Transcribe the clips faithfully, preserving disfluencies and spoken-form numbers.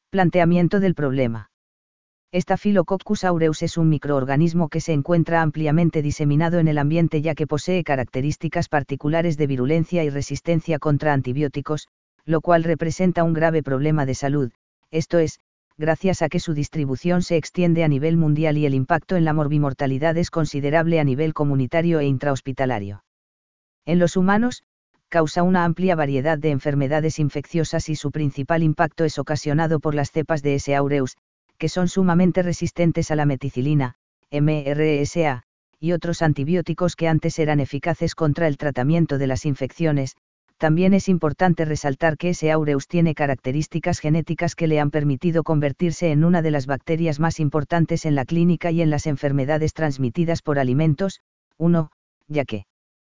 Planteamiento del problema. Staphylococcus aureus es un microorganismo que se encuentra ampliamente diseminado en el ambiente ya que posee características particulares de virulencia y resistencia contra antibióticos, lo cual representa un grave problema de salud, esto es, gracias a que su distribución se extiende a nivel mundial y el impacto en la morbimortalidad es considerable a nivel comunitario e intrahospitalario. En los humanos, causa una amplia variedad de enfermedades infecciosas y su principal impacto es ocasionado por las cepas de S. aureus, que son sumamente resistentes a la meticilina, M R S A, y otros antibióticos que antes eran eficaces contra el tratamiento de las infecciones. También es importante resaltar que S. aureus tiene características genéticas que le han permitido convertirse en una de las bacterias más importantes en la clínica y en las enfermedades transmitidas por alimentos. uno, ya que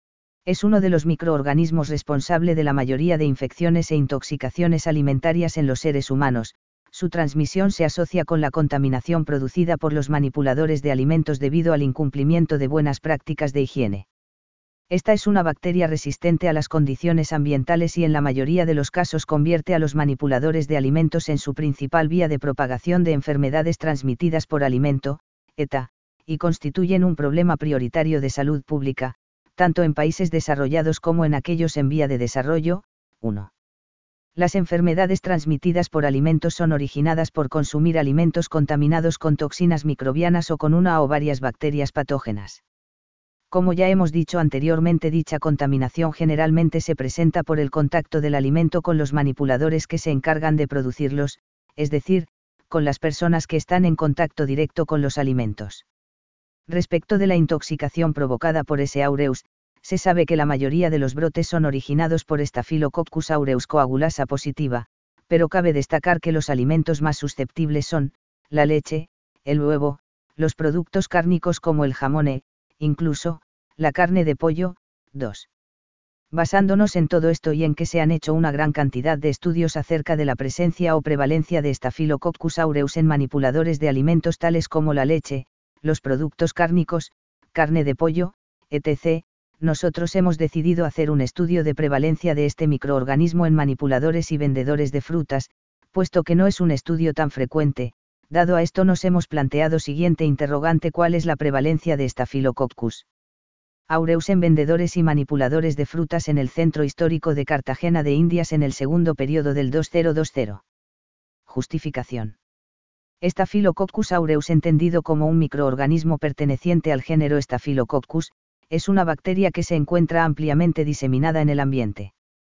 es uno de los microorganismos responsable de la mayoría de infecciones e intoxicaciones alimentarias en los seres humanos. Su transmisión se asocia con la contaminación producida por los manipuladores de alimentos debido al incumplimiento de buenas prácticas de higiene. Esta es una bacteria resistente a las condiciones ambientales y en la mayoría de los casos convierte a los manipuladores de alimentos en su principal vía de propagación de enfermedades transmitidas por alimento, E T A, y constituyen un problema prioritario de salud pública, tanto en países desarrollados como en aquellos en vía de desarrollo. uno. Las enfermedades transmitidas por alimentos son originadas por consumir alimentos contaminados con toxinas microbianas o con una o varias bacterias patógenas. Como ya hemos dicho anteriormente, dicha contaminación generalmente se presenta por el contacto del alimento con los manipuladores que se encargan de producirlos, es decir, con las personas que están en contacto directo con los alimentos. Respecto de la intoxicación provocada por S. aureus, se sabe que la mayoría de los brotes son originados por Staphylococcus aureus coagulasa positiva, pero cabe destacar que los alimentos más susceptibles son, la leche, el huevo, los productos cárnicos como el jamón e, incluso, la carne de pollo. dos. Basándonos en todo esto y en que se han hecho una gran cantidad de estudios acerca de la presencia o prevalencia de Staphylococcus aureus en manipuladores de alimentos tales como la leche, los productos cárnicos, carne de pollo, etcétera, nosotros hemos decidido hacer un estudio de prevalencia de este microorganismo en manipuladores y vendedores de frutas, puesto que no es un estudio tan frecuente. Dado a esto nos hemos planteado siguiente interrogante: ¿cuál es la prevalencia de Staphylococcus aureus en vendedores y manipuladores de frutas en el centro histórico de Cartagena de Indias en el segundo periodo del dos mil veinte? Justificación. Staphylococcus aureus, entendido como un microorganismo perteneciente al género Staphylococcus, es una bacteria que se encuentra ampliamente diseminada en el ambiente.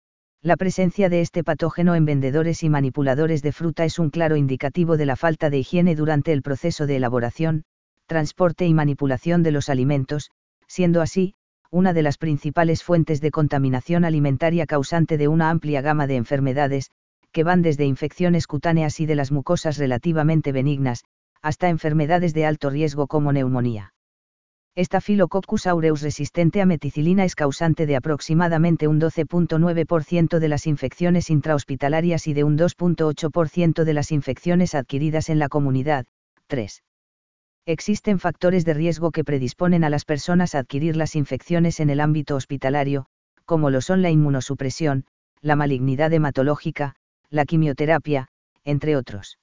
La presencia de este patógeno en vendedores y manipuladores de fruta es un claro indicativo de la falta de higiene durante el proceso de elaboración, transporte y manipulación de los alimentos, siendo así, una de las principales fuentes de contaminación alimentaria causante de una amplia gama de enfermedades, que van desde infecciones cutáneas y de las mucosas relativamente benignas, hasta enfermedades de alto riesgo como neumonía. Staphylococcus aureus resistente a meticilina es causante de aproximadamente un doce punto nueve por ciento de las infecciones intrahospitalarias y de un dos punto ocho por ciento de las infecciones adquiridas en la comunidad. tres. Existen factores de riesgo que predisponen a las personas a adquirir las infecciones en el ámbito hospitalario, como lo son la inmunosupresión, la malignidad hematológica, la quimioterapia, entre otros.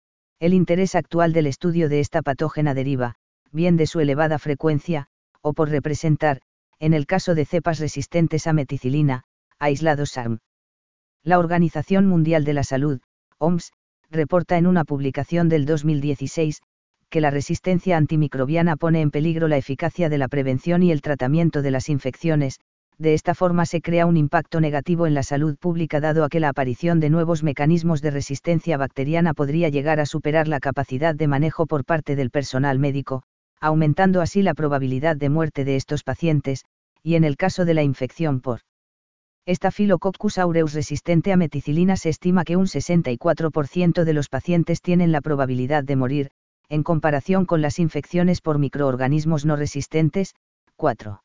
El interés actual del estudio de esta patógena deriva, bien de su elevada frecuencia, o por representar, en el caso de cepas resistentes a meticilina, aislados S A R M. La Organización Mundial de la Salud, O M S, reporta en una publicación del dos mil dieciséis, que la resistencia antimicrobiana pone en peligro la eficacia de la prevención y el tratamiento de las infecciones. De esta forma se crea un impacto negativo en la salud pública dado a que la aparición de nuevos mecanismos de resistencia bacteriana podría llegar a superar la capacidad de manejo por parte del personal médico, aumentando así la probabilidad de muerte de estos pacientes, y en el caso de la infección por Staphylococcus aureus resistente a meticilina se estima que un sesenta y cuatro por ciento de los pacientes tienen la probabilidad de morir, en comparación con las infecciones por microorganismos no resistentes. cuatro.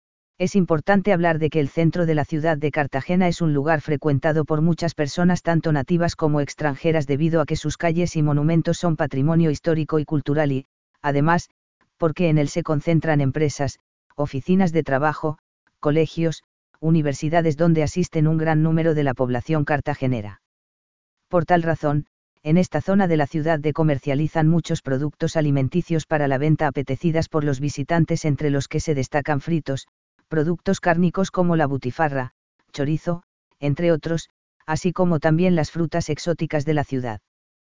Es importante hablar de que el centro de la ciudad de Cartagena es un lugar frecuentado por muchas personas tanto nativas como extranjeras debido a que sus calles y monumentos son patrimonio histórico y cultural y, además, porque en él se concentran empresas, oficinas de trabajo, colegios, universidades donde asisten un gran número de la población cartagenera. Por tal razón, en esta zona de la ciudad de comercializan muchos productos alimenticios para la venta apetecidas por los visitantes, entre los que se destacan fritos, productos cárnicos como la butifarra, chorizo, entre otros, así como también las frutas exóticas de la ciudad.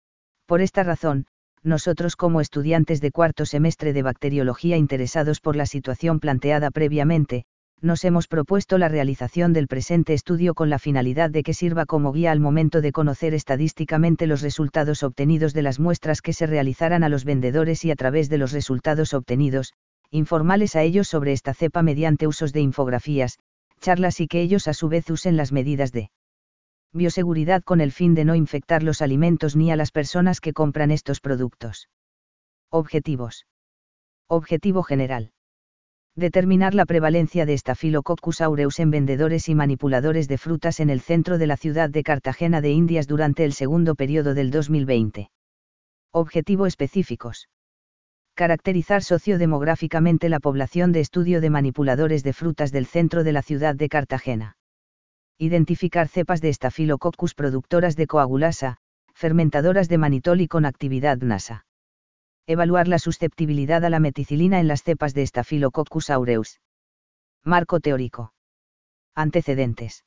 Por esta razón, nosotros como estudiantes de cuarto semestre de bacteriología interesados por la situación planteada previamente, nos hemos propuesto la realización del presente estudio con la finalidad de que sirva como guía al momento de conocer estadísticamente los resultados obtenidos de las muestras que se realizaran a los vendedores y a través de los resultados obtenidos, informarles a ellos sobre esta cepa mediante usos de infografías, charlas y que ellos a su vez usen las medidas de bioseguridad con el fin de no infectar los alimentos ni a las personas que compran estos productos. Objetivos. Objetivo general. Determinar la prevalencia de Staphylococcus aureus en vendedores y manipuladores de frutas en el centro de la ciudad de Cartagena de Indias durante el segundo periodo del dos mil veinte. Objetivo específicos. Caracterizar sociodemográficamente la población de estudio de manipuladores de frutas del centro de la ciudad de Cartagena. Identificar cepas de Staphylococcus productoras de coagulasa, fermentadoras de manitol y con actividad NASA. Evaluar la susceptibilidad a la meticilina en las cepas de Staphylococcus aureus. Marco teórico. Antecedentes.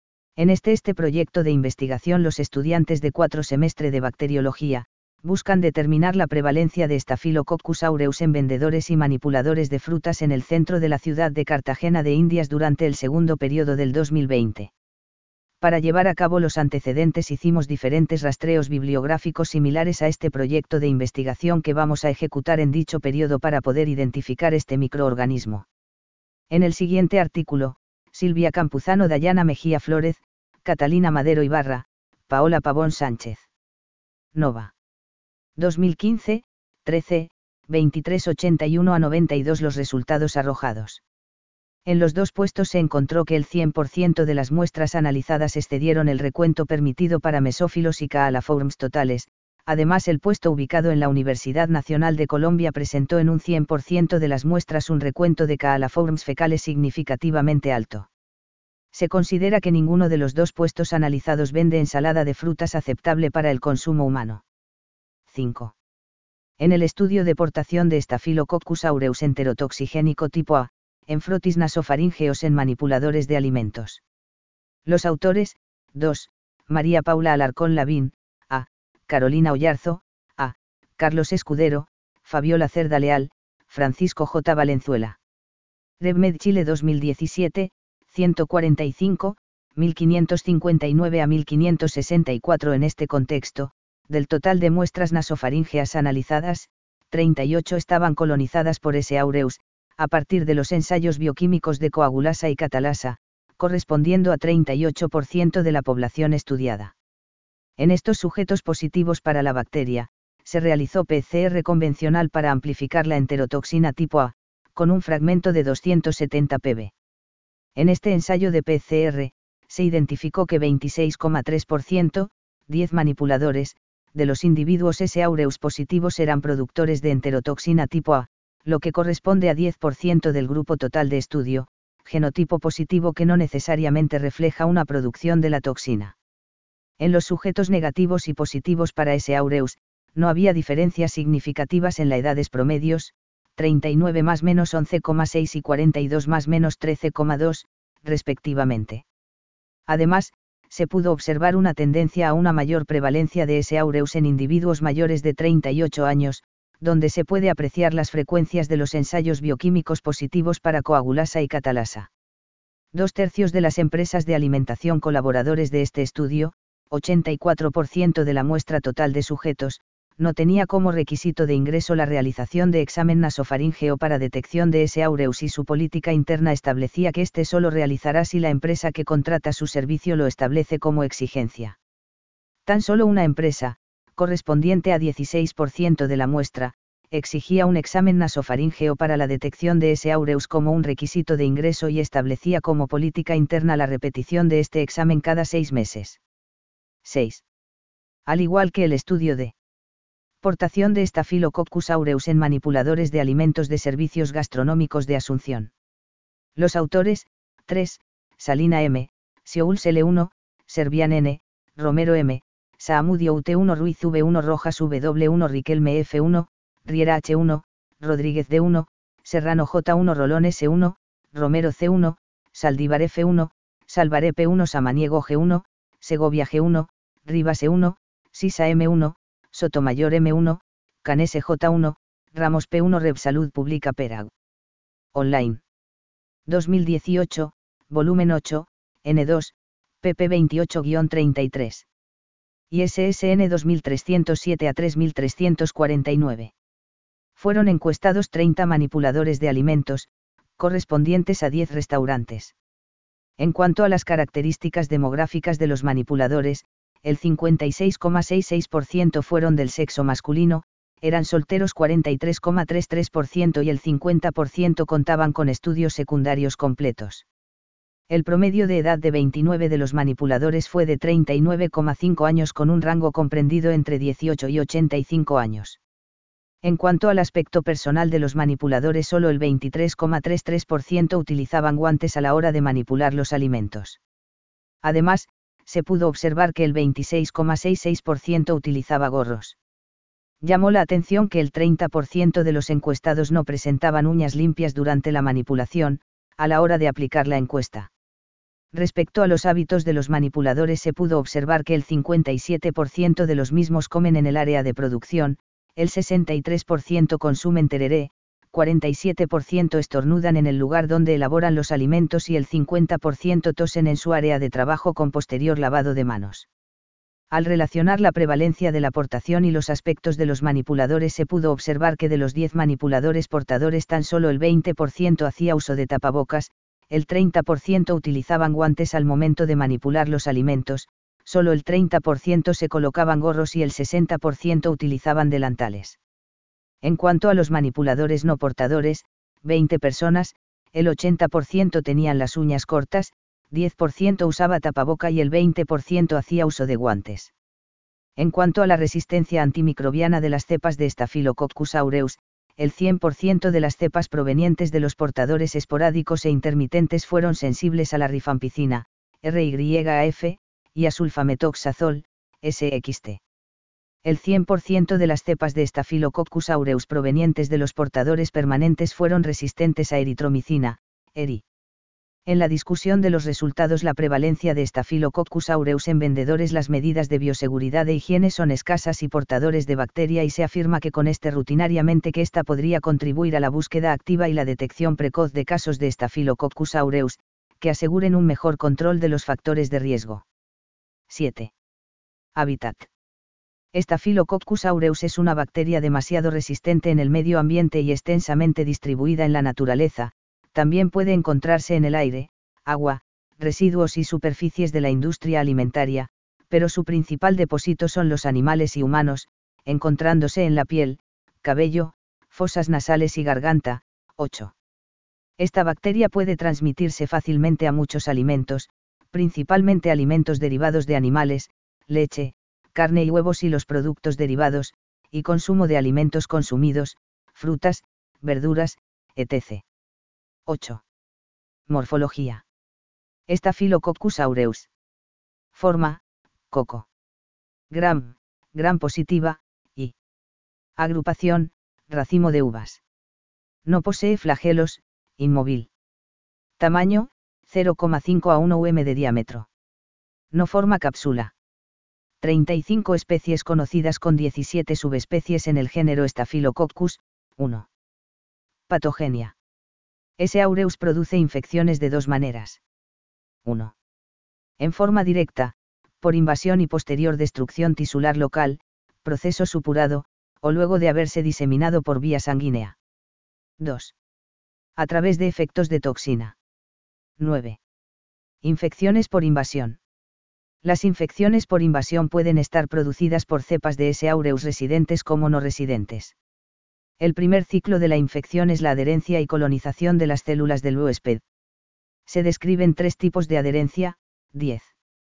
En este este proyecto de investigación los estudiantes de cuatro semestre de bacteriología, buscan determinar la prevalencia de Staphylococcus aureus en vendedores y manipuladores de frutas en el centro de la ciudad de Cartagena de Indias durante el segundo periodo del dos mil veinte. Para llevar a cabo los antecedentes hicimos diferentes rastreos bibliográficos similares a este proyecto de investigación que vamos a ejecutar en dicho periodo para poder identificar este microorganismo. En el siguiente artículo, Silvia Campuzano, Dayana Mejía Flórez, Catalina Madero Ibarra, Paola Pavón Sánchez. Nova. dos mil quince, trece, veintitrés ochenta y uno a noventa y dos los resultados arrojados. En los dos puestos se encontró que el cien por ciento de las muestras analizadas excedieron el recuento permitido para mesófilos y caalaforms totales. Además, el puesto ubicado en la Universidad Nacional de Colombia presentó en un cien por ciento de las muestras un recuento de caalaforms fecales significativamente alto. Se considera que ninguno de los dos puestos analizados vende ensalada de frutas aceptable para el consumo humano. cinco. En el estudio de portación de Staphylococcus aureus enterotoxigénico tipo A, en frotis nasopharíngeos en manipuladores de alimentos. Los autores, dos, María Paula Alarcón Lavín, A, Carolina Ollarzo, A, Carlos Escudero, Fabiola Cerda Leal, Francisco J. Valenzuela. RevMed Chile dos mil diecisiete, ciento cuarenta y cinco, mil quinientos cincuenta y nueve a mil quinientos sesenta y cuatro. En este contexto, del total de muestras nasofaríngeas analizadas, treinta y ocho estaban colonizadas por S. aureus, a partir de los ensayos bioquímicos de coagulasa y catalasa, correspondiendo a treinta y ocho por ciento de la población estudiada. En estos sujetos positivos para la bacteria, se realizó P C R convencional para amplificar la enterotoxina tipo A, con un fragmento de doscientos setenta p b. En este ensayo de P C R, se identificó que veintiséis coma tres por ciento, diez manipuladores, de los individuos S. aureus positivos eran productores de enterotoxina tipo A, lo que corresponde a diez por ciento del grupo total de estudio, genotipo positivo que no necesariamente refleja una producción de la toxina. En los sujetos negativos y positivos para S. aureus, no había diferencias significativas en la edades promedios, treinta y nueve más menos once coma seis y cuarenta y dos más menos trece coma dos, respectivamente. Además, se pudo observar una tendencia a una mayor prevalencia de S. aureus en individuos mayores de treinta y ocho años, donde se puede apreciar las frecuencias de los ensayos bioquímicos positivos para coagulasa y catalasa. Dos tercios de las empresas de alimentación colaboradores de este estudio, ochenta y cuatro por ciento de la muestra total de sujetos, no tenía como requisito de ingreso la realización de examen nasofaríngeo para detección de S. aureus y su política interna establecía que éste solo realizará si la empresa que contrata su servicio lo establece como exigencia. Tan solo una empresa, correspondiente a dieciséis por ciento de la muestra, exigía un examen nasofaríngeo para la detección de S. aureus como un requisito de ingreso y establecía como política interna la repetición de este examen cada seis meses. seis. Al igual que el estudio de portación de Staphylococcus aureus en manipuladores de alimentos de servicios gastronómicos de Asunción. Los autores, tres, Salina M., Sioul L uno, Servian N., Romero M., Saamudio U T uno, Ruiz V uno, Rojas W uno, Riquelme F uno, Riera H uno, Rodríguez D uno, Serrano J uno, Rolón S uno, Romero C uno, Saldívar F uno, Salvaré P uno, Samaniego G uno, Segovia G uno, Rivas E uno, Sisa M uno, Sotomayor M uno, Canese J uno, Ramos P uno, Repsalud Publica Perag. Online. dos mil dieciocho, volumen ocho, N dos, pp veintiocho guion treinta y tres. I S S N dos mil trescientos siete a tres mil trescientos cuarenta y nueve. Fueron encuestados treinta manipuladores de alimentos, correspondientes a diez restaurantes. En cuanto a las características demográficas de los manipuladores, el cincuenta y seis coma sesenta y seis por ciento fueron del sexo masculino, eran solteros cuarenta y tres coma treinta y tres por ciento y el cincuenta por ciento contaban con estudios secundarios completos. El promedio de edad de veintinueve de los manipuladores fue de treinta y nueve coma cinco años con un rango comprendido entre dieciocho y ochenta y cinco años. En cuanto al aspecto personal de los manipuladores, solo el veintitrés coma treinta y tres por ciento utilizaban guantes a la hora de manipular los alimentos. Además, se pudo observar que el veintiséis coma sesenta y seis por ciento utilizaba gorros. Llamó la atención que el treinta por ciento de los encuestados no presentaban uñas limpias durante la manipulación, a la hora de aplicar la encuesta. Respecto a los hábitos de los manipuladores, se pudo observar que el cincuenta y siete por ciento de los mismos comen en el área de producción, el sesenta y tres por ciento consumen tereré, cuarenta y siete por ciento estornudan en el lugar donde elaboran los alimentos y el cincuenta por ciento tosen en su área de trabajo con posterior lavado de manos. Al relacionar la prevalencia de la portación y los aspectos de los manipuladores, se pudo observar que de los diez manipuladores portadores tan solo el veinte por ciento hacía uso de tapabocas, el treinta por ciento utilizaban guantes al momento de manipular los alimentos, solo el treinta por ciento se colocaban gorros y el sesenta por ciento utilizaban delantales. En cuanto a los manipuladores no portadores, veinte personas, el ochenta por ciento tenían las uñas cortas, diez por ciento usaba tapaboca y el veinte por ciento hacía uso de guantes. En cuanto a la resistencia antimicrobiana de las cepas de Staphylococcus aureus, el cien por ciento de las cepas provenientes de los portadores esporádicos e intermitentes fueron sensibles a la rifampicina, R Y A F, y a sulfametoxazol, S X T. El cien por ciento de las cepas de Staphylococcus aureus provenientes de los portadores permanentes fueron resistentes a eritromicina, E R I. En la discusión de los resultados, la prevalencia de Staphylococcus aureus en vendedores, las medidas de bioseguridad e higiene son escasas y portadores de bacteria, y se afirma que con este rutinariamente que ésta podría contribuir a la búsqueda activa y la detección precoz de casos de Staphylococcus aureus, que aseguren un mejor control de los factores de riesgo. siete. Hábitat. Staphylococcus aureus es una bacteria demasiado resistente en el medio ambiente y extensamente distribuida en la naturaleza. También puede encontrarse en el aire, agua, residuos y superficies de la industria alimentaria, pero su principal depósito son los animales y humanos, encontrándose en la piel, cabello, fosas nasales y garganta. ocho. Esta bacteria puede transmitirse fácilmente a muchos alimentos, principalmente alimentos derivados de animales, leche, carne y huevos y los productos derivados, y consumo de alimentos consumidos, frutas, verduras, etcétera. ocho. Morfología. Staphylococcus aureus. Forma, coco. Gram, gram positiva, y agrupación, racimo de uvas. No posee flagelos, inmóvil. Tamaño, cero coma cinco a uno milímetros de diámetro. No forma cápsula. treinta y cinco especies conocidas con diecisiete subespecies en el género Staphylococcus. uno. Patogenia. S. aureus produce infecciones de dos maneras. uno. En forma directa, por invasión y posterior destrucción tisular local, proceso supurado, o luego de haberse diseminado por vía sanguínea. dos. A través de efectos de toxina. nueve. Infecciones por invasión. Las infecciones por invasión pueden estar producidas por cepas de S. aureus residentes como no residentes. El primer ciclo de la infección es la adherencia y colonización de las células del huésped. Se describen tres tipos de adherencia. diez.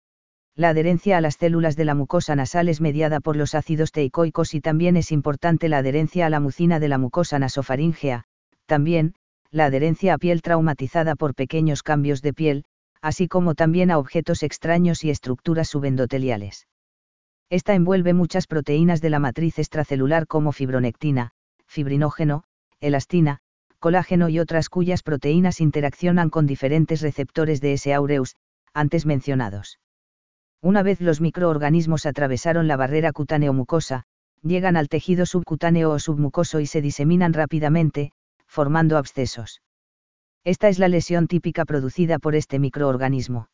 La adherencia a las células de la mucosa nasal es mediada por los ácidos teicoicos y también es importante la adherencia a la mucina de la mucosa nasofaríngea. También, la adherencia a piel traumatizada por pequeños cambios de piel, así como también a objetos extraños y estructuras subendoteliales. Esta envuelve muchas proteínas de la matriz extracelular como fibronectina, fibrinógeno, elastina, colágeno y otras cuyas proteínas interaccionan con diferentes receptores de S. aureus, antes mencionados. Una vez los microorganismos atravesaron la barrera cutáneo-mucosa, llegan al tejido subcutáneo o submucoso y se diseminan rápidamente, formando abscesos. Esta es la lesión típica producida por este microorganismo.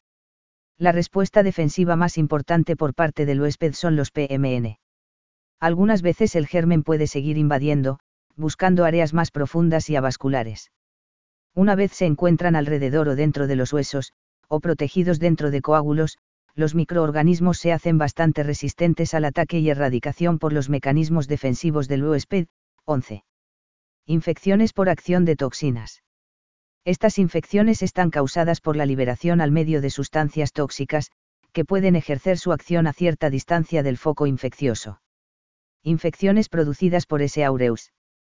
La respuesta defensiva más importante por parte del huésped son los P M N. Algunas veces el germen puede seguir invadiendo, buscando áreas más profundas y avasculares. Una vez se encuentran alrededor o dentro de los huesos, o protegidos dentro de coágulos, los microorganismos se hacen bastante resistentes al ataque y erradicación por los mecanismos defensivos del huésped. once. Infecciones por acción de toxinas. Estas infecciones están causadas por la liberación al medio de sustancias tóxicas, que pueden ejercer su acción a cierta distancia del foco infeccioso. Infecciones producidas por S. aureus.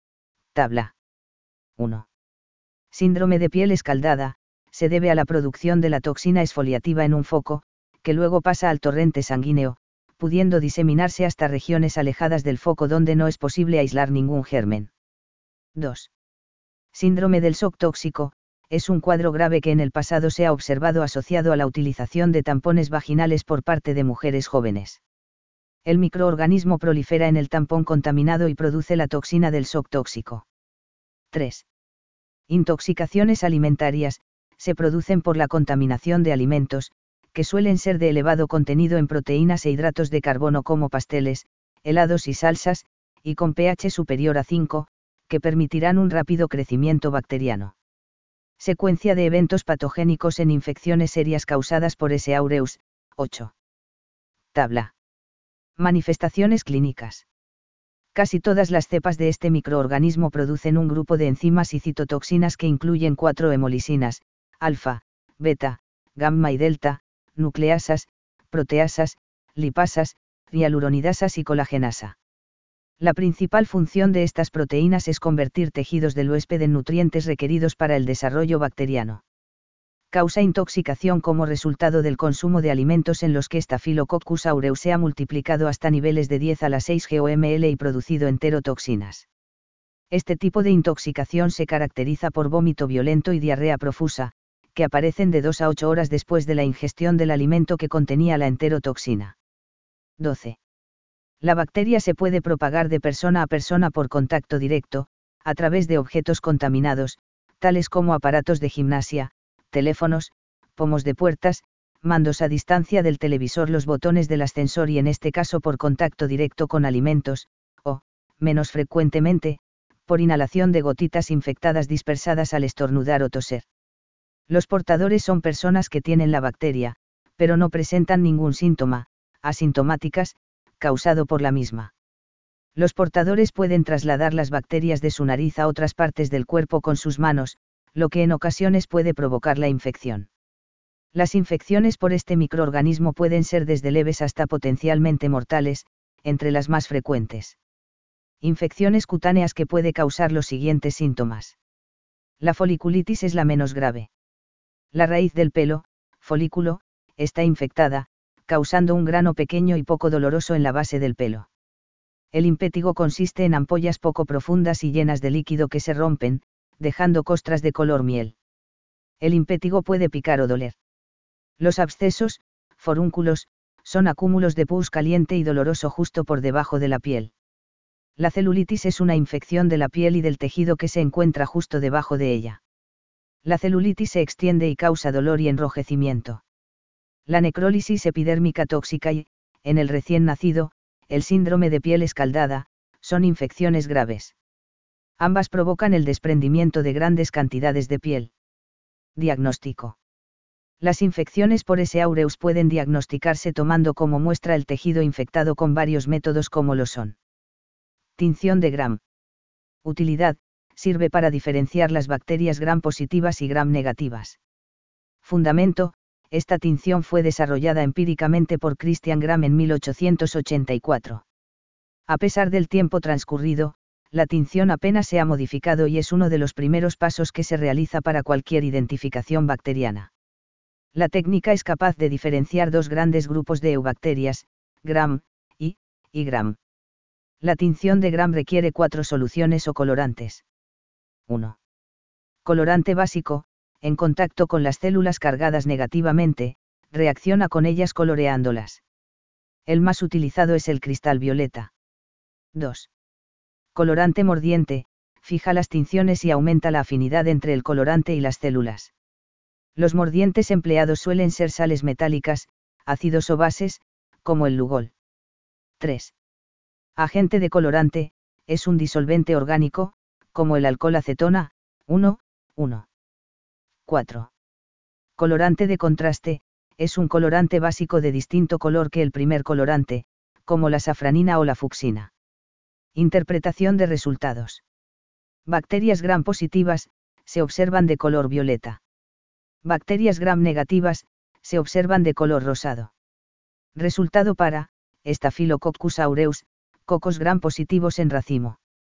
Tabla uno. Síndrome de piel escaldada, se debe a la producción de la toxina exfoliativa en un foco, que luego pasa al torrente sanguíneo, pudiendo diseminarse hasta regiones alejadas del foco donde no es posible aislar ningún germen. dos. Síndrome del shock tóxico, es un cuadro grave que en el pasado se ha observado asociado a la utilización de tampones vaginales por parte de mujeres jóvenes. El microorganismo prolifera en el tampón contaminado y produce la toxina del shock tóxico. tres. Intoxicaciones alimentarias, se producen por la contaminación de alimentos, que suelen ser de elevado contenido en proteínas e hidratos de carbono como pasteles, helados y salsas, y con pH superior a cinco, que permitirán un rápido crecimiento bacteriano. Secuencia de eventos patogénicos en infecciones serias causadas por S. aureus. ocho. Tabla. Manifestaciones clínicas. Casi todas las cepas de este microorganismo producen un grupo de enzimas y citotoxinas que incluyen cuatro hemolisinas, alfa, beta, gamma y delta, nucleasas, proteasas, lipasas, hialuronidasas y colagenasa. La principal función de estas proteínas es convertir tejidos del huésped en nutrientes requeridos para el desarrollo bacteriano. Causa intoxicación como resultado del consumo de alimentos en los que Staphylococcus aureus se ha multiplicado hasta niveles de diez a la seis goml y producido enterotoxinas. Este tipo de intoxicación se caracteriza por vómito violento y diarrea profusa, que aparecen de dos a ocho horas después de la ingestión del alimento que contenía la enterotoxina. doce. La bacteria se puede propagar de persona a persona por contacto directo, a través de objetos contaminados, tales como aparatos de gimnasia, teléfonos, pomos de puertas, mandos a distancia del televisor, los botones del ascensor y en este caso por contacto directo con alimentos, o, menos frecuentemente, por inhalación de gotitas infectadas dispersadas al estornudar o toser. Los portadores son personas que tienen la bacteria, pero no presentan ningún síntoma, asintomáticas, causado por la misma. Los portadores pueden trasladar las bacterias de su nariz a otras partes del cuerpo con sus manos, lo que en ocasiones puede provocar la infección. Las infecciones por este microorganismo pueden ser desde leves hasta potencialmente mortales, entre las más frecuentes. Infecciones cutáneas que puede causar los siguientes síntomas. La foliculitis es la menos grave. La raíz del pelo, folículo, está infectada, causando un grano pequeño y poco doloroso en la base del pelo. El impétigo consiste en ampollas poco profundas y llenas de líquido que se rompen, dejando costras de color miel. El impétigo puede picar o doler. Los abscesos, forúnculos, son acúmulos de pus caliente y doloroso justo por debajo de la piel. La celulitis es una infección de la piel y del tejido que se encuentra justo debajo de ella. La celulitis se extiende y causa dolor y enrojecimiento. La necrólisis epidérmica tóxica y, en el recién nacido, el síndrome de piel escaldada, son infecciones graves. Ambas provocan el desprendimiento de grandes cantidades de piel. Diagnóstico. Las infecciones por S. aureus pueden diagnosticarse tomando como muestra el tejido infectado con varios métodos como lo son. Tinción de Gram. Utilidad, sirve para diferenciar las bacterias Gram positivas y Gram negativas. Fundamento, esta tinción fue desarrollada empíricamente por Christian Gram en mil ochocientos ochenta y cuatro. A pesar del tiempo transcurrido, la tinción apenas se ha modificado y es uno de los primeros pasos que se realiza para cualquier identificación bacteriana. La técnica es capaz de diferenciar dos grandes grupos de eubacterias, Gram y Gram. La tinción de Gram requiere cuatro soluciones o colorantes. uno. Colorante básico, en contacto con las células cargadas negativamente, reacciona con ellas coloreándolas. El más utilizado es el cristal violeta. dos. Colorante mordiente, fija las tinciones y aumenta la afinidad entre el colorante y las células. Los mordientes empleados suelen ser sales metálicas, ácidos o bases, como el Lugol. tres. Agente decolorante, es un disolvente orgánico, como el alcohol acetona, uno, uno. cuatro. Colorante de contraste, es un colorante básico de distinto color que el primer colorante, como la safranina o la fucsina. Interpretación de resultados. Bacterias Gram positivas, se observan de color violeta. Bacterias Gram negativas, se observan de color rosado. Resultado para, Staphylococcus aureus, cocos Gram positivos en racimo.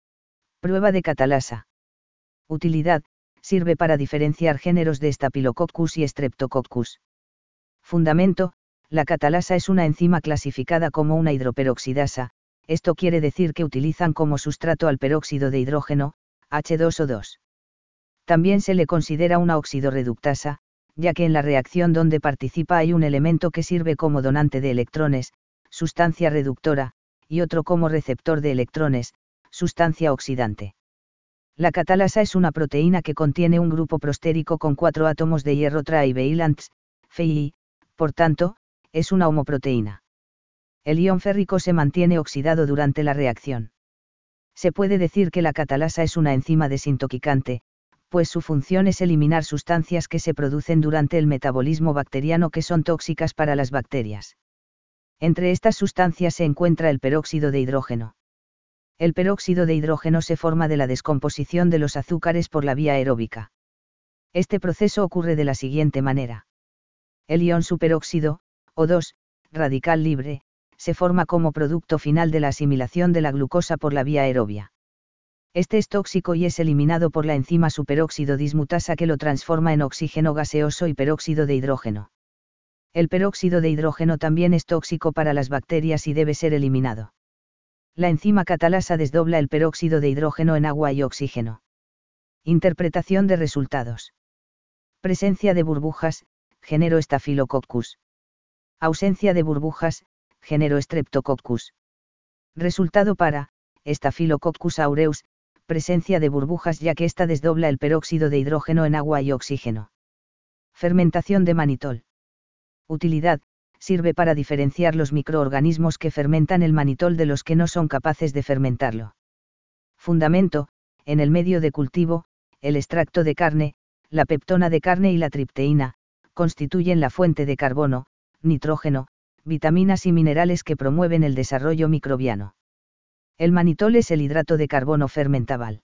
Prueba de catalasa. Utilidad, sirve para diferenciar géneros de Staphylococcus y Streptococcus. Fundamento, la catalasa es una enzima clasificada como una hidroperoxidasa, esto quiere decir que utilizan como sustrato al peróxido de hidrógeno, hache dos o dos. También se le considera una oxidorreductasa, ya que en la reacción donde participa hay un elemento que sirve como donante de electrones, sustancia reductora, y otro como receptor de electrones, sustancia oxidante. La catalasa es una proteína que contiene un grupo prostérico con cuatro átomos de hierro trivalents, F I, por tanto, es una homoproteína. El ion férrico se mantiene oxidado durante la reacción. Se puede decir que la catalasa es una enzima desintoxicante, pues su función es eliminar sustancias que se producen durante el metabolismo bacteriano que son tóxicas para las bacterias. Entre estas sustancias se encuentra el peróxido de hidrógeno. El peróxido de hidrógeno se forma de la descomposición de los azúcares por la vía aeróbica. Este proceso ocurre de la siguiente manera. El ion superóxido, O dos, radical libre, se forma como producto final de la asimilación de la glucosa por la vía aerobia. Este es tóxico y es eliminado por la enzima superóxido dismutasa que lo transforma en oxígeno gaseoso y peróxido de hidrógeno. El peróxido de hidrógeno también es tóxico para las bacterias y debe ser eliminado. La enzima catalasa desdobla el peróxido de hidrógeno en agua y oxígeno. Interpretación de resultados. Presencia de burbujas, género Staphylococcus. Ausencia de burbujas, género Streptococcus. Resultado para, Staphylococcus aureus, presencia de burbujas ya que ésta desdobla el peróxido de hidrógeno en agua y oxígeno. Fermentación de manitol. Utilidad, sirve para diferenciar los microorganismos que fermentan el manitol de los que no son capaces de fermentarlo. Fundamento, en el medio de cultivo, el extracto de carne, la peptona de carne y la tripteína, constituyen la fuente de carbono, nitrógeno, vitaminas y minerales que promueven el desarrollo microbiano. El manitol es el hidrato de carbono fermentable.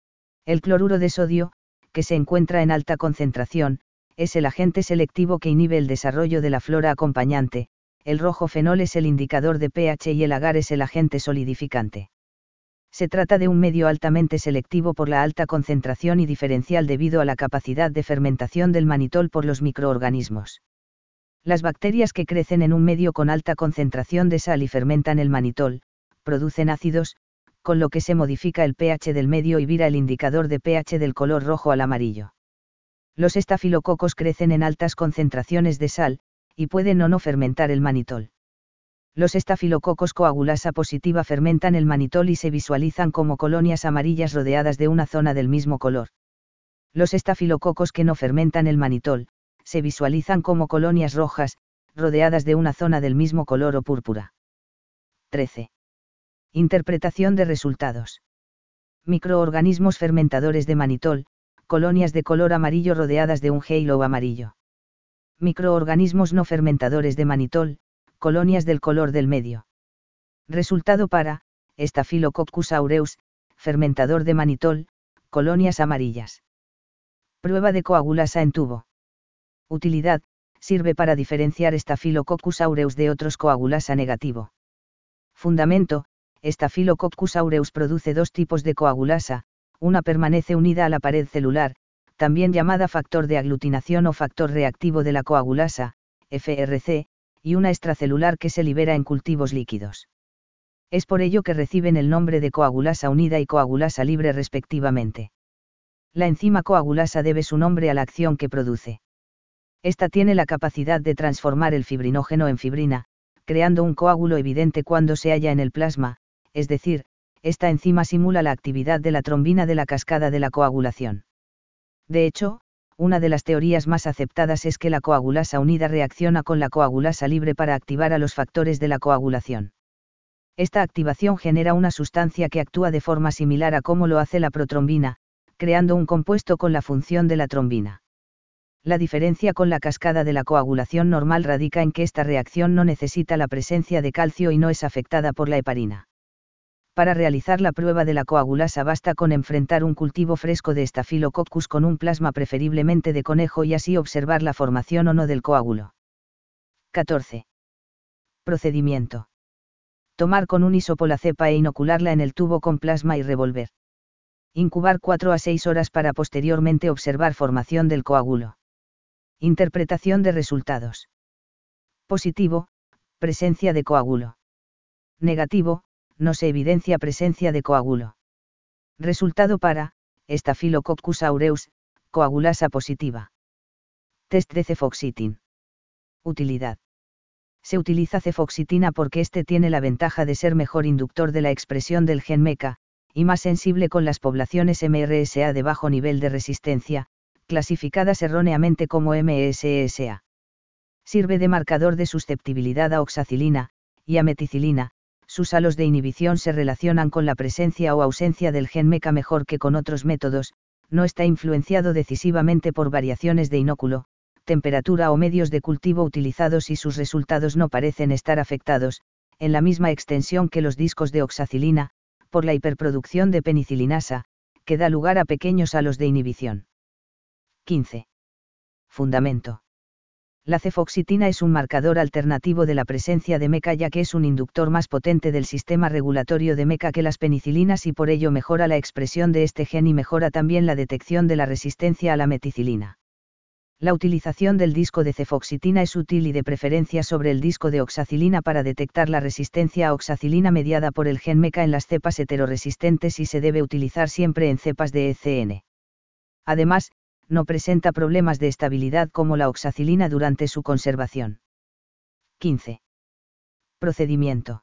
El cloruro de sodio, que se encuentra en alta concentración, es el agente selectivo que inhibe el desarrollo de la flora acompañante, el rojo fenol es el indicador de pH y el agar es el agente solidificante. Se trata de un medio altamente selectivo por la alta concentración y diferencial debido a la capacidad de fermentación del manitol por los microorganismos. Las bacterias que crecen en un medio con alta concentración de sal y fermentan el manitol, producen ácidos, con lo que se modifica el pH del medio y vira el indicador de pH del color rojo al amarillo. Los estafilococos crecen en altas concentraciones de sal, y pueden o no fermentar el manitol. Los estafilococos coagulasa positiva fermentan el manitol y se visualizan como colonias amarillas rodeadas de una zona del mismo color. Los estafilococos que no fermentan el manitol, se visualizan como colonias rojas, rodeadas de una zona del mismo color o púrpura. trece. Interpretación de resultados. Microorganismos fermentadores de manitol, colonias de color amarillo rodeadas de un halo amarillo. Microorganismos no fermentadores de manitol, colonias del color del medio. Resultado para, Staphylococcus aureus, fermentador de manitol, colonias amarillas. Prueba de coagulasa en tubo. Utilidad, sirve para diferenciar Staphylococcus aureus de otros coagulasa negativo. Fundamento, Staphylococcus aureus produce dos tipos de coagulasa, una permanece unida a la pared celular, también llamada factor de aglutinación o factor reactivo de la coagulasa, F R C, y una extracelular que se libera en cultivos líquidos. Es por ello que reciben el nombre de coagulasa unida y coagulasa libre respectivamente. La enzima coagulasa debe su nombre a la acción que produce. Esta tiene la capacidad de transformar el fibrinógeno en fibrina, creando un coágulo evidente cuando se halla en el plasma, es decir, esta enzima simula la actividad de la trombina de la cascada de la coagulación. De hecho, una de las teorías más aceptadas es que la coagulasa unida reacciona con la coagulasa libre para activar a los factores de la coagulación. Esta activación genera una sustancia que actúa de forma similar a cómo lo hace la protrombina, creando un compuesto con la función de la trombina. La diferencia con la cascada de la coagulación normal radica en que esta reacción no necesita la presencia de calcio y no es afectada por la heparina. Para realizar la prueba de la coagulasa basta con enfrentar un cultivo fresco de Staphylococcus con un plasma preferiblemente de conejo y así observar la formación o no del coágulo. catorce. Procedimiento. Tomar con un hisopo la cepa e inocularla en el tubo con plasma y revolver. Incubar cuatro a seis horas para posteriormente observar formación del coágulo. Interpretación de resultados. Positivo, presencia de coágulo. Negativo, no se evidencia presencia de coágulo. Resultado para, Staphylococcus aureus, coagulasa positiva. Test de cefoxitin. Utilidad. Se utiliza cefoxitina porque este tiene la ventaja de ser mejor inductor de la expresión del gen meca, y más sensible con las poblaciones M R S A de bajo nivel de resistencia, clasificadas erróneamente como M S S A. Sirve de marcador de susceptibilidad a oxacilina, y a meticilina. Sus halos de inhibición se relacionan con la presencia o ausencia del gen meca mejor que con otros métodos, no está influenciado decisivamente por variaciones de inóculo, temperatura o medios de cultivo utilizados y sus resultados no parecen estar afectados, en la misma extensión que los discos de oxacilina, por la hiperproducción de penicilinasa, que da lugar a pequeños halos de inhibición. quince. Fundamento. La cefoxitina es un marcador alternativo de la presencia de meca ya que es un inductor más potente del sistema regulatorio de meca que las penicilinas y por ello mejora la expresión de este gen y mejora también la detección de la resistencia a la meticilina. La utilización del disco de cefoxitina es útil y de preferencia sobre el disco de oxacilina para detectar la resistencia a oxacilina mediada por el gen meca en las cepas heteroresistentes y se debe utilizar siempre en cepas de E C N. Además, no presenta problemas de estabilidad como la oxacilina durante su conservación. quince. Procedimiento.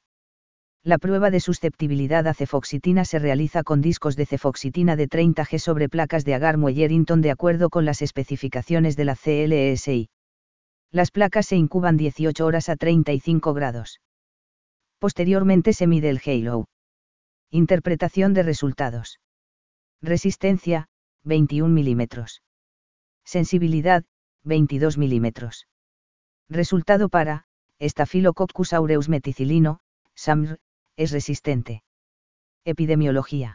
La prueba de susceptibilidad a cefoxitina se realiza con discos de cefoxitina de treinta gramos sobre placas de agar Mueller-Hinton de acuerdo con las especificaciones de la C L S I. Las placas se incuban dieciocho horas a treinta y cinco grados. Posteriormente se mide el halo. Interpretación de resultados. Resistencia, veintiún milímetros. Sensibilidad, veintidós milímetros. Resultado para, Staphylococcus aureus meticilino, S A M R, es resistente. Epidemiología.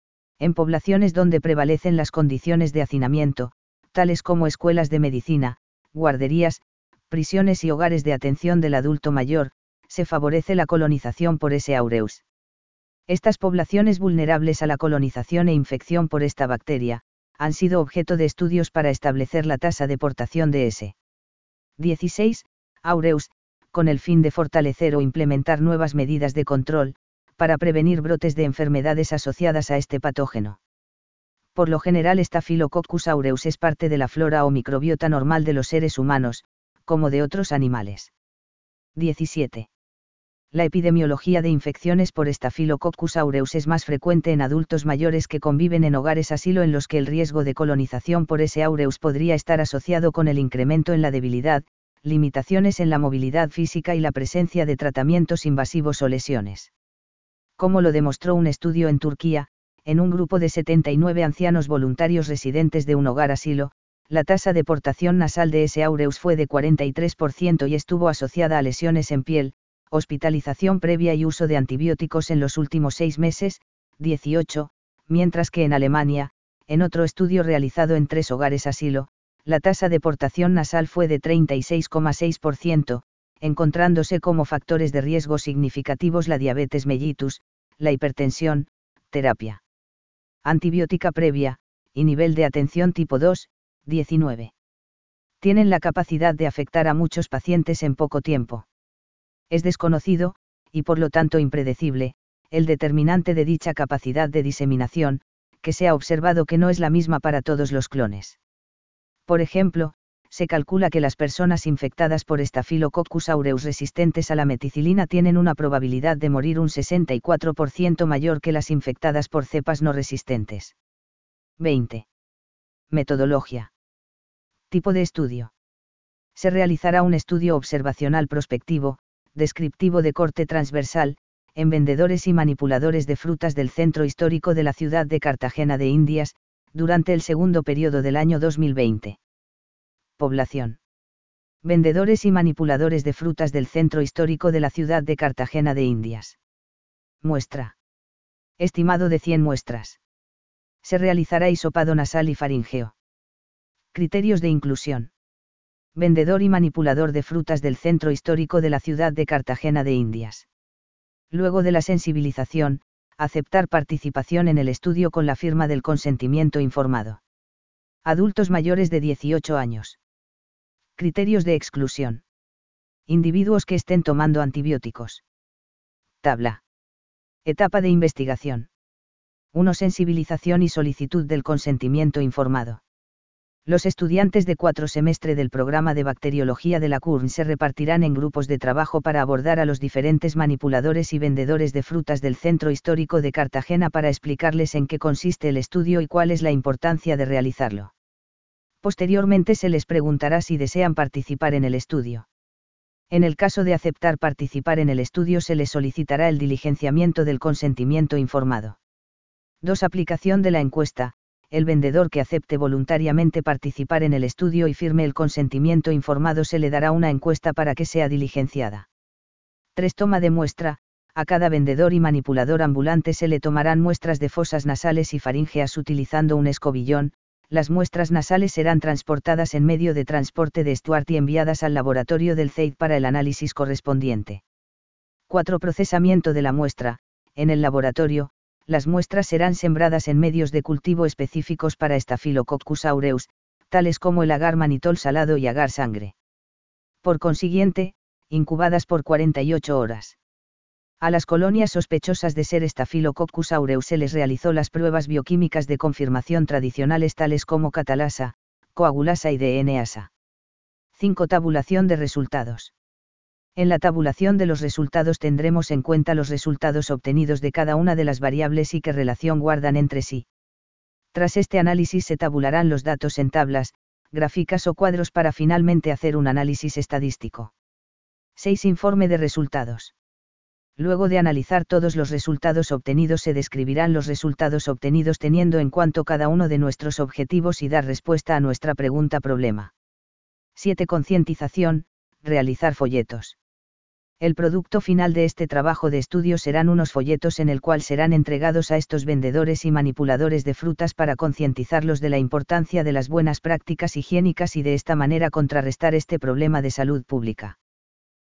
En poblaciones donde prevalecen las condiciones de hacinamiento, tales como escuelas de medicina, guarderías, prisiones y hogares de atención del adulto mayor, se favorece la colonización por S. aureus. Estas poblaciones vulnerables a la colonización e infección por esta bacteria, han sido objeto de estudios para establecer la tasa de portación de S. dieciséis, aureus, con el fin de fortalecer o implementar nuevas medidas de control, para prevenir brotes de enfermedades asociadas a este patógeno. Por lo general Staphylococcus aureus es parte de la flora o microbiota normal de los seres humanos, como de otros animales. diecisiete. La epidemiología de infecciones por Staphylococcus aureus es más frecuente en adultos mayores que conviven en hogares asilo en los que el riesgo de colonización por S. aureus podría estar asociado con el incremento en la debilidad, limitaciones en la movilidad física y la presencia de tratamientos invasivos o lesiones. Como lo demostró un estudio en Turquía, en un grupo de setenta y nueve ancianos voluntarios residentes de un hogar asilo, la tasa de portación nasal de S. aureus fue de cuarenta y tres por ciento y estuvo asociada a lesiones en piel, hospitalización previa y uso de antibióticos en los últimos seis meses, dieciocho, mientras que en Alemania, en otro estudio realizado en tres hogares asilo, la tasa de portación nasal fue de treinta y seis coma seis por ciento, encontrándose como factores de riesgo significativos la diabetes mellitus, la hipertensión, terapia antibiótica previa, y nivel de atención tipo dos, diecinueve. Tienen la capacidad de afectar a muchos pacientes en poco tiempo. Es desconocido, y por lo tanto impredecible, el determinante de dicha capacidad de diseminación, que se ha observado que no es la misma para todos los clones. Por ejemplo, se calcula que las personas infectadas por Staphylococcus aureus resistentes a la meticilina tienen una probabilidad de morir un sesenta y cuatro por ciento mayor que las infectadas por cepas no resistentes. veinte. Metodología. Tipo de estudio. Se realizará un estudio observacional prospectivo, descriptivo de corte transversal, en vendedores y manipuladores de frutas del centro histórico de la ciudad de Cartagena de Indias, durante el segundo periodo del año dos mil veinte. Población. Vendedores y manipuladores de frutas del centro histórico de la ciudad de Cartagena de Indias. Muestra. Estimado de cien muestras. Se realizará hisopado nasal y faríngeo. Criterios de inclusión. Vendedor y manipulador de frutas del centro histórico de la ciudad de Cartagena de Indias. Luego de la sensibilización, aceptar participación en el estudio con la firma del consentimiento informado. Adultos mayores de dieciocho años. Criterios de exclusión. Individuos que estén tomando antibióticos. Tabla. Etapa de investigación. uno. Sensibilización y solicitud del consentimiento informado. Los estudiantes de cuatro semestre del programa de bacteriología de la C U R N se repartirán en grupos de trabajo para abordar a los diferentes manipuladores y vendedores de frutas del centro histórico de Cartagena para explicarles en qué consiste el estudio y cuál es la importancia de realizarlo. Posteriormente se les preguntará si desean participar en el estudio. En el caso de aceptar participar en el estudio se les solicitará el diligenciamiento del consentimiento informado. dos. Aplicación de la encuesta. El vendedor que acepte voluntariamente participar en el estudio y firme el consentimiento informado se le dará una encuesta para que sea diligenciada. tres. Toma de muestra. A cada vendedor y manipulador ambulante se le tomarán muestras de fosas nasales y faríngeas utilizando un escobillón. Las muestras nasales serán transportadas en medio de transporte de Stuart y enviadas al laboratorio del C E I D para el análisis correspondiente. cuatro. Procesamiento de la muestra. En el laboratorio, las muestras serán sembradas en medios de cultivo específicos para Staphylococcus aureus, tales como el agar manitol salado y agar sangre. Por consiguiente, incubadas por cuarenta y ocho horas. A las colonias sospechosas de ser Staphylococcus aureus se les realizó las pruebas bioquímicas de confirmación tradicionales tales como catalasa, coagulasa y D N A S A. cinco. Tabulación de resultados. En la tabulación de los resultados tendremos en cuenta los resultados obtenidos de cada una de las variables y qué relación guardan entre sí. Tras este análisis se tabularán los datos en tablas, gráficas o cuadros para finalmente hacer un análisis estadístico. seis. Informe de resultados. Luego de analizar todos los resultados obtenidos se describirán los resultados obtenidos teniendo en cuenta cada uno de nuestros objetivos y dar respuesta a nuestra pregunta problema. siete. Concientización. Realizar folletos. El producto final de este trabajo de estudio serán unos folletos en el cual serán entregados a estos vendedores y manipuladores de frutas para concientizarlos de la importancia de las buenas prácticas higiénicas y de esta manera contrarrestar este problema de salud pública.